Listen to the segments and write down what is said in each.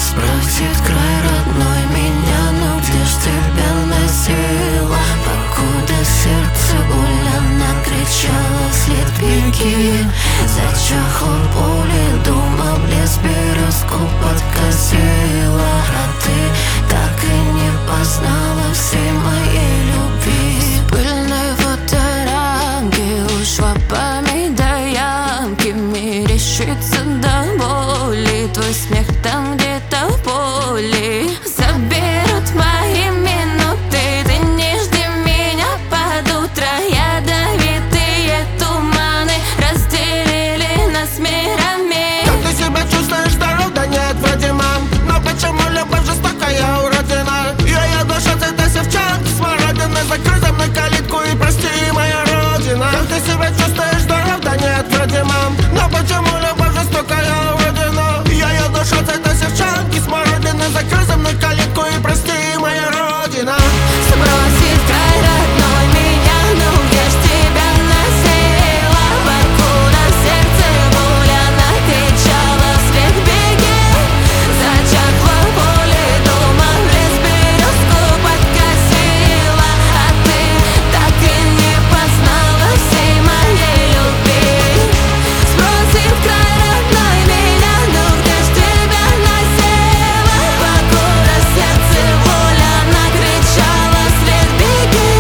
Сбросит край родной меня, но где ж тебя носила? Покуда сердце больно накричало след беги. Зачахло поле, дома блеск березку подкосила. А ты так и не познала всей моей любви. С пыльной фоторамки ушла память до ямки. Мерещится до боли твой смех там где-то в поле. Заберут мои минуты, ты не жди меня под утро. Ядовитые туманы разделили нас мирами. Как ты себя чувствуешь, здоров, да нет, вроде мам. Но почему любовь жестокая уродина? Я душа цвета севчанки, смородины. Закрой за мной калитку и прости, моя родина. Как ты себя чувствуешь, здоров, да нет, вроде мам. Но почему любовь жестокая уродина? Я душа цвета севчанки, смородины. Закрой за мной калитку и прости, моя родина. Сбросит край родной меня, ну где ж тебя носила? Покуда сердце боля накричала вслед беги. Зачахло поле, дома лес березку подкосила. А ты так и не познала всей моей любви. Сбросит край родной меня, ну где ж тебя носила? Покуда сердце боля накричала вслед беги.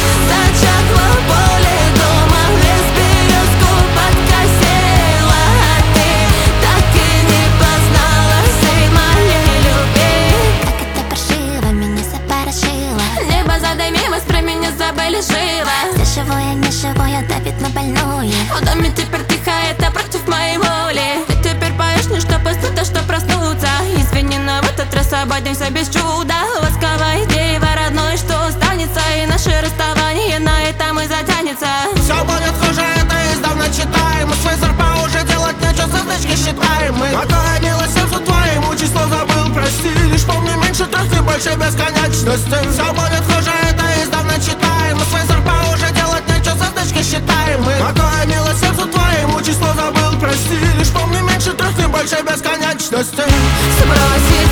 Зачахло поле, дома лес березку подкосила. А ты так и не познала всей моей любви. Как это паршиво меня запорошило. Небо задымилось, про меня забыли живо. Все живое, не живое, давит на больное. В доме теперь тихо, это против моей воли. Ты теперь поешь не что постуть, а что проснуться. Извини, но в этот раз обойдемся без чуда. Ласковая дерево родной, что останется. И наше расставание на этом и затянется. Все будет хуже, это издавна читаем. Мы свой зарпа уже делать нечего, звездочки считаем. Мы какая милость сердцу твоему, число забыл, прости. Лишь помни меньше трех и больше бесконечности. Все будет хуже, это издавна читаем. Мы свой зарпа уже делать нечего, звездочки считаем. Мы какая милость сердцу твоему, число забыл, прости. Лишь помни меньше трех и больше бесконечности. Сбросит